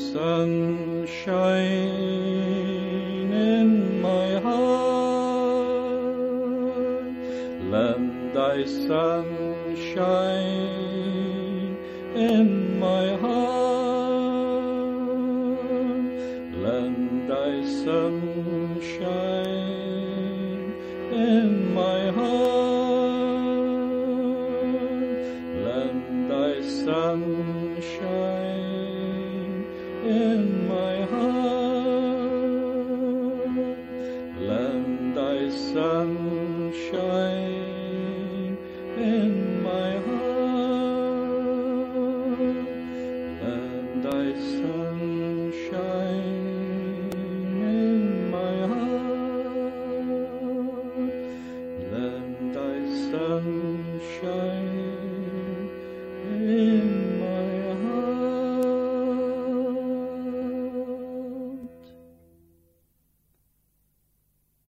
sunshine in my heart. Lend thy sunshine in my heart. Lend thy sunshine in my heart. Lend thy sunshine in my heart. Lend thy sunshine in my heart. Lend thy sunshine in my heart. Lend thy sunshine